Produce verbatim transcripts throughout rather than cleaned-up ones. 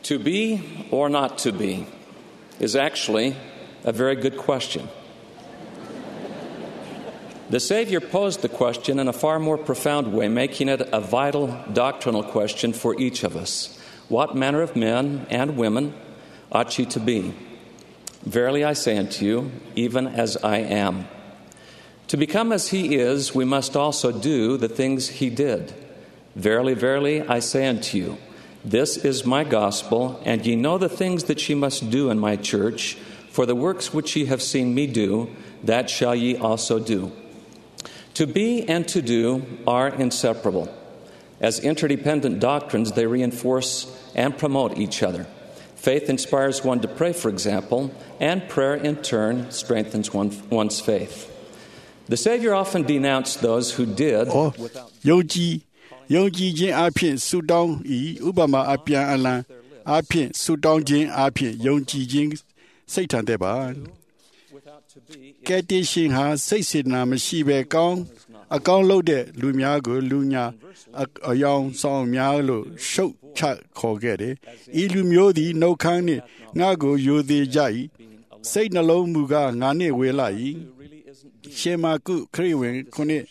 To be or not to be is actually a very good question. The Savior posed the question in a far more profound way, making it a vital doctrinal question for each of us. What manner of men and women ought ye to be? Verily I say unto you, even as I am. To become as he is, we must also do the things he did. Verily, verily, I say unto you, this is my gospel, and ye know the things that ye must do in my church, for the works which ye have seen me do, that shall ye also do. To be and to do are inseparable. As interdependent doctrines, they reinforce and promote each other. Faith inspires one to pray, for example, and prayer in turn strengthens one, one's faith. The Savior often denounced those who did oh, without Yonji Jin Apin Sudan E Ubama Apian Alan Apin Sudan Jin Apin Yonji Jin Satan Deba Kati Shin Ha Sixty Nam Shibe Gong a Gong loaded Lumiago Lunya a young song Mialo Show Chat Kogere Ilumio no Kani Nago Yudi Jai Satan Lo Muga Nani Welai Shemaku Kriwin Kone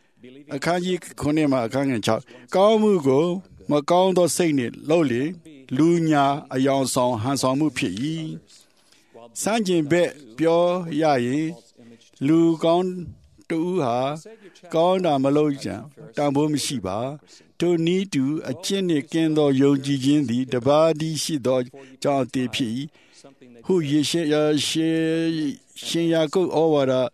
a kanji konema kangan chak kao mu go ma kaung do sai ni lo le lu nya a yaw song han song mu phit yi san jin bet pyo ya yin lu kaung tu ha kaung da ma lo chan tan bo ma shi ba to ni tu a chin ni kin do yong ji jin di da ba di shi do chaw ti phit yi hu yi shin ya shi shin ya ko over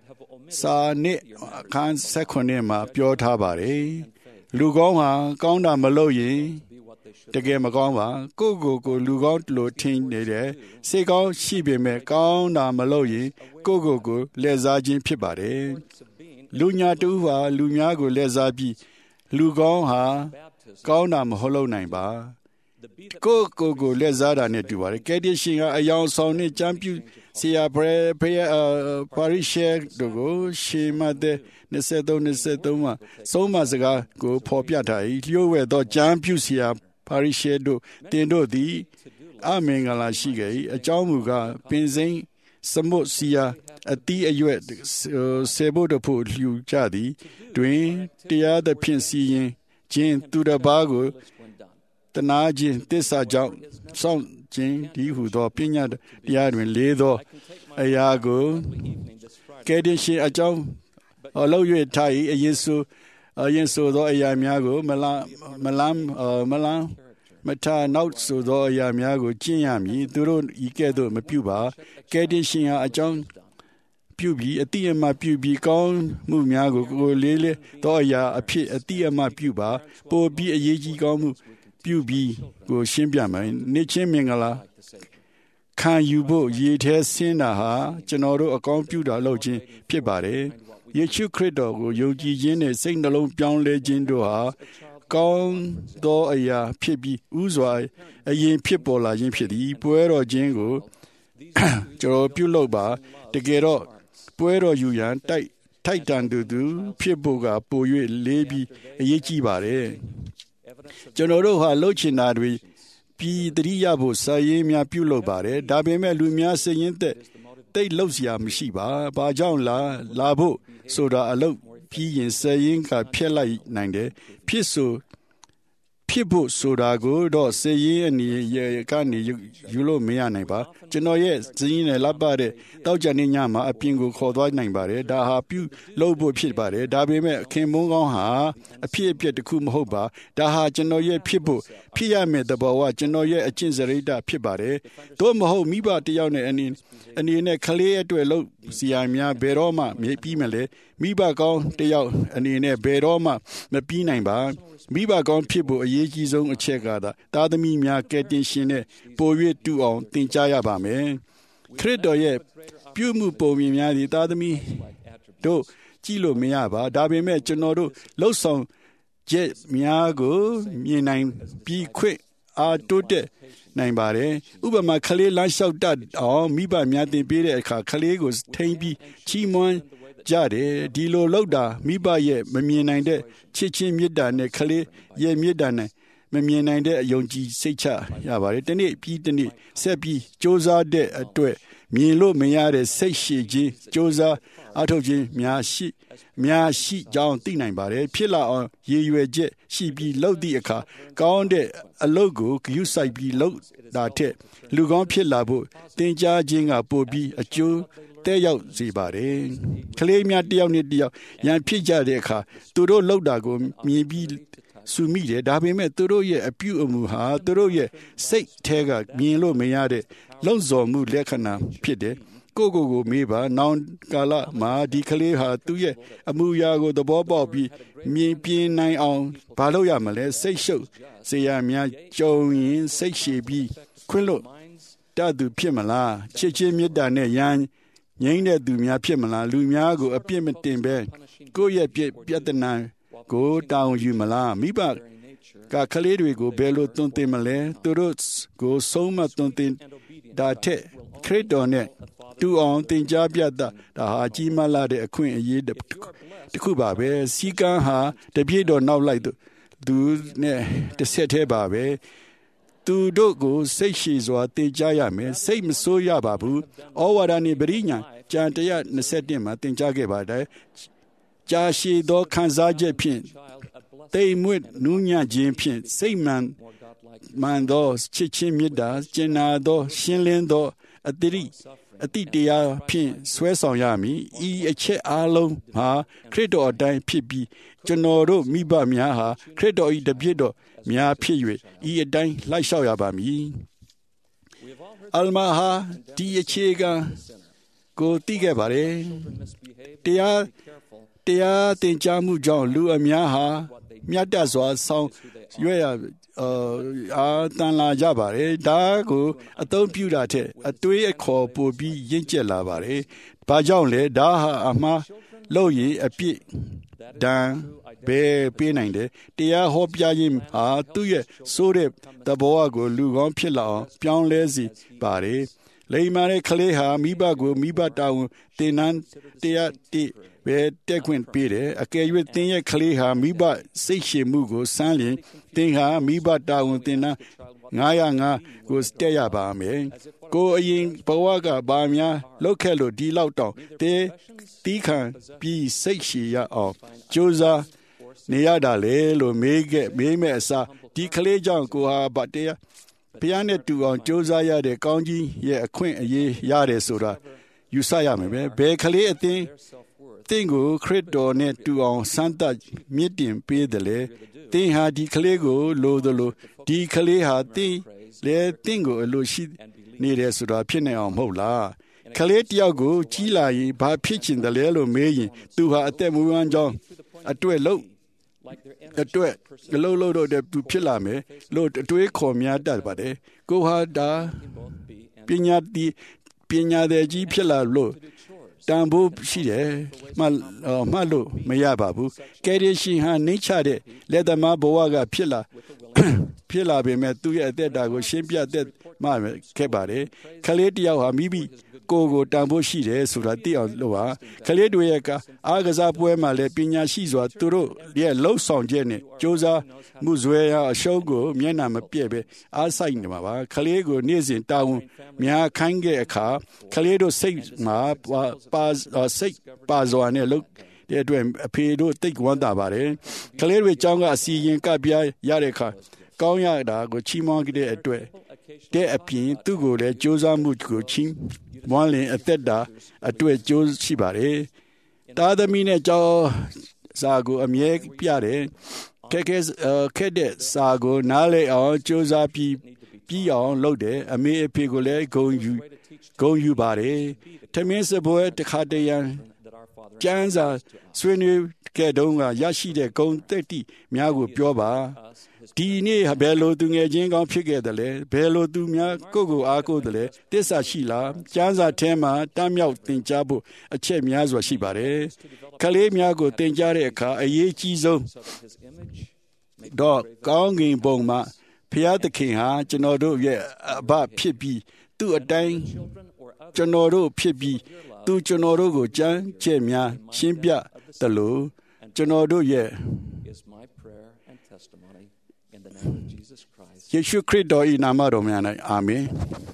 Sa ne kan sekone ma pyo tha ba de lu kaung ha kaung da ma lo yin tage ma kaung ba ko ko ko lu kaung lo thin ne de sai kaung shi pi me kaung da ma lo yin ko ko ko le za chin phit ba de lu nya tu ha lu nya ko le za pi lu kaung ha kaung da ma ho lo nai ba ko ko ko le za da ne tu ba de ke ti shin ha a yaw song ni cham pyu Sia pre pre uh parishe dogo shima de nesedo nesedo ma soma saga ko pho pya tha yi lyo we do jam pyu sia parishe do tin do di a mingala shi ge yi a chaw mu ga pin sain samut sia a ti a yue se bo do pho lyu ja di twin tia da phin si yin jin tu da ba ko tana jin tissa jaw song Jin di hu do pinya tia twin le do aya ko ke tin shin a chaw a lo yue tha yi a yin su a yin su do aya mya ko mala malam malam mata naut su do aya mya ko chin ya mi tu ro yi ke do ma pyu ba ke tin shin a chaw pyu bi a ti ma pyu bi kaung mu mya ko ko le le do aya a phit a ti ma pyu ba po bi a ye ji kaung mu pyu bi ko shin pya ma ni chin mingala Kan you bo ye te sin da ha chano do a kaung pyu da lo chin phit ba de ye chu Christ do ko yong ji jin ne sai na long pyaung le chin do ha kaung do aya phit bi u swa a yin phit paw la yin phit di pwe ro chin ko charo pyu lo ba tage ro pwe ro yu yan tai tai tan du du phit bo ga po yue le bi a ye ji ba de chano do ha lo chin na dwi Pi tariya bo sa yin mya pyu lo ba de da pe me lu mya sai yin tet tai lou sia ma shi ba ba jaung la la bo so da a lou pi yin sai yin ka phet lai nai de phit so phit bo so da ko do sai yin ani ye ka ni yu lo ma ya nai ba chano ye zin ne la ba de taw jan ni nya ma a pin ko khaw twa nai ba de da ha pyu lo bo phit ba de da pe me khin mon kaung ha a phit a phet taku ma hot ba da ha chano ye phit bo phit ya me da ba wa chano ye a chin sarita phit ba de do ma hot mi ba tayaw ne ani ani ne khale atwe lo sia mya be ro ma me pi me le mi ba kaung tayaw ani ne be ro ma ma pi nai ba mi ba kaung phit bo a ye ji song a chet ka da ta thami mya ke tin shin ne po yue tu aung tin cha ya ba me Christ do ye pyu mu po mi mya di ta thami do ji lo ma ya ba da pe me chano do lo song jet mya ko myin nai pi khwit a to tet nai ba de ubama khale lan shauk tat aw mi ba mya tin pe de akha khale ko thain pi chi mwan ja de di lo lok da mi ba ye ma myin nai de chit chin myit da ne khale ye myit da ne မမြင်နိုင်တဲ့အယုံကြည်စိတ်ချရပါတယ်တနေ့ပြီးတနေ့ဆက်ပြီးစ조사တဲ့အတွက်မြင်လို့မရတဲ့စိတ်ရှိခြင်းစ조사အထောက်ခြင်းများရှိများရှိကြောင်းသိနိုင်ပါတယ်ဖြစ်လာအောင်ရည်ရွယ်ချက်ရှိပြီးလှုပ်သည့်အခါကောင်းတဲ့အလုပ်ကိုဂရုစိုက်ပြီးလှုပ်တာထက်လူကောင်းဖြစ်လာဖို့သင်ကြားခြင်းကပိုပြီးအကျိုးတဲ့ရောက်စေပါတယ်ကလေးများတယောက်နဲ့တယောက်ရန်ဖြစ်ကြတဲ့အခါသူတို့လှုပ်တာကိုမြင်ပြီးစုမိတယ်ဒါပေမဲ့သူတို့ရဲ့အပြုအမူဟာသူတို့ရဲ့စိတ်ထဲကမြင်လို့မရတဲ့လုံဆော်မှုလက္ခဏာဖြစ်တယ်ကိုကိုကိုမေးပါနောင်ကာလမှာဒီကလေးဟာသူ့ရဲ့အမှုရာကိုသဘောပေါက်ပြီးမြင်ပြင်းနိုင်အောင်ဘာလို့ရမလဲစိတ်ရှုပ်စေရများကြုံရင်စိတ်ရှည်ပြီးခွင့်လို့တတ်သူဖြစ်မလားချစ်ချင်းမေတ္တာနဲ့ရန်ငြိမ်းတဲ့သူများဖြစ်မလားလူများကိုအပြစ်မတင်ပဲကိုယ့်ရဲ့ပြပြဿနာကိုတောင်းယူမလားမိဘကကလေးတွေကိုဘယ်လိုသွန်သင်မလဲသူတို့ကိုဆုံးမသွန်သင်တာထက်ခရစ်တော်နဲ့တူအောင်သင်ကြားပြတာဒါဟာကြီးမားလာတဲ့အခွင့်အရေးတစ်ခုပါပဲစီကံဟာတပြည့်တော်နောက်လိုက်သူနဲ့တစ်ဆက်သေးပါပဲသူတို့ကိုစိတ်ရှိစွာသင်ကြားရမယ်စိတ်မဆိုးရပါဘူးဩဝါဒနဲ့ပရိညာကျန်တစ်ရာနှစ်ဆယ့်တစ်မှာသင်ကြားခဲ့ပါတယ်ကြာရှည်သောခံစားချက်ဖြင့်တိမ်မွေ့နူးညံ့ခြင်းဖြင့်စိတ်မှန်မှန်သောချစ်ချင်းမေတ္တာကျင်နာသောရှင်းလင်းသောအတိရိအတိတရားဖြင့်ဆွဲဆောင်ရမည်ဤအချက်အားလုံးဟာခရစ်တော်အတိုင်းဖြစ်ပြီးကျွန်တော်တို့မိဘများဟာခရစ်တော်၏တပည့်တော်များဖြစ်၍ဤအတိုင်းလိုက်လျှောက်ရပါမည်အလ်မာဟာဒီအခြေခံကိုသိခဲ့ပါတယ်တရားတရားသင်ကြားမှုကြောင့်လူအများဟာမြတ်တစွာဆောင်ရွက်ရအာတန်လာကြပါတယ်ဒါကိုအသုံးပြုတာထက်အတွေးအခေါ်ပိုပြီးရင့်ကျက်လာပါတယ်ဘာကြောင့်လဲဒါဟာအမှားလို့ရင်အပြစ်ဒဏ်ဘယ်ပေးနိုင်တယ်တရားဟောပြခြင်းဟာသူ့ရဲ့ဆိုးတဲ့သဘောကိုလူကောင်းဖြစ်လာအောင်ပြောင်းလဲစေပါတယ်လိမ္မာတဲ့ကလေးဟာမိဘကိုမိဘတာဝန်တင်နန်းတရားတိပဲတက်ခွင့်ပေးတယ်အကယ်၍သင်ရဲ့ကလေးဟာမိဘစိတ်ရှည်မှုကိုစမ်းလျင်သင်ဟာမိဘတာဝန်တင်နန်းငါးရာငါးကိုတက်ရပါမယ်ကိုအရင်ဘဝကဘာများလောက်ခဲ့လို့ဒီလောက်တောင်တဲတီးခံပြီးစိတ်ရှည်ရအောင်ကြိုးစားနေရတာလေလို့မေးခဲ့မေးမဲ့အစားဒီကလေးကြောင့်ကိုဟာဗတ်တရားဘုရားနဲ့တူအောင်ကြိုးစားရတဲ့ကောင်းကြီးရဲ့အခွင့်အရေးရတယ်ဆိုတာယူဆရမယ်ပဲဘယ်ကလေးအသင်သင်ကိုခရစ်တော်နဲ့တူအောင်စမ်းသပ်မြင့်တင်ပေးတယ်လေသင်ဟာဒီကလေးကိုလိုသလိုဒီကလေးဟာသင်လေသင်ကိုအလိုရှိနေတယ်ဆိုတာဖြစ်နေအောင်မဟုတ်လားကလေးတယောက်ကိုကြီးလာရင်ဘာဖြစ်ချင်တယ်လဲလို့မေးရင်သူဟာအသက်မွေးဝမ်းကြောင်းအတွက်လို့အတွက်ဂလုံးလို့တော့သူဖြစ်လာမယ်လို့အတွေးခေါ်များတတ်ပါတယ်ကိုဟာဒါပညာတိပညာတဲ့ကြီးဖြစ်လာလို့တန်ဖိုးရှိတယ်မှမှလို့မရပါဘူးကယ်ရီရှင်ဟာနှိမ့်ချတဲ့လက်သမားဘဝကဖြစ်လာဖြစ်လာပေမဲ့သူ့ရဲ့အသက်တာကိုရှင်းပြသက်မှခဲ့ပါတယ်ကလေးတယောက်ဟာမိမိကိုယ်ကိုတန်ဖိုးရှိတယ်ဆိုတာသိအောင်လို့ပါကလေးတွေရဲ့အားကစားပွဲမှာလည်းပညာရှိစွာသူတို့ရဲ့လှုပ်ဆောင်ချက်နဲ့စ조사မှုဇွဲရအရှုံးကိုမျက်နှာမပြည့်ပဲအားဆိုင်နေမှာပါကလေးကိုနေ့စဉ်တာဝန်များခိုင်းတဲ့အခါကလေးတို့စိတ်မှာပါစိတ်ပါစွာနဲ့လှုပ်တဲ့အတွက်အဖေတို့တိတ်ဝမ်းသာပါတယ်ကလေးတွေကျောင်းကအစီရင်ကပြရတဲ့အခါကောင်းရတာကိုချီးမွမ်းကြတဲ့အတွက်တဲ့အပြင်သူ့ကိုလည်းစ조사မှုကိုချီးမွမ်းလင်အသက်တာအတွက်ကြိုးရှိပါတယ်တာသမီနဲ့ကြောင်းစာကိုအမြဲပြတယ်ခက်ခဲခက်တဲ့စာကိုနားလေအောင်စ조사ပြီးပြီးအောင်လုပ်တယ်အမေအဖေကိုလည်းဂုဏ်ယူဂုဏ်ယူပါတယ်ထမင်းစပွဲတစ်ခါတည်းရန်ကျန်းစာဆွေးနွေးကဲတုံးကရရှိတဲ့ဂုဏ်သက်တိများကိုပြောပါဒီနေ့ဘယ်လိုသူငယ်ချင်းကောင်းဖြစ်ခဲ့တယ်လဲဘယ်လိုသူများကိုယ့်ကိုအားကိုးတယ်လဲတစ္ဆာရှိလားကျမ်းစာထဲမှာတမ်းမြောက်သင်ကြားဖို့အချက်များစွာရှိပါတယ်ကလေးများကိုသင်ကြားတဲ့အခါအရေးကြီးဆုံးတော့ကောင်းကင်ဘုံမှာဖျားသခင်ဟာကျွန်တော်တို့ရဲ့အဘဖြစ်ပြီးသူ့အတိုင်းကျွန်တော်တို့ဖြစ်ပြီးသူကျွန်တော်တို့ကိုကြမ်းကျက်များရှင်းပြတယ်လို့ကျွန်တော်တို့ရဲ့ In the name of Jesus Christ. ယေရှုခရစ်တော်၏နာမတော်များ၌အာမင်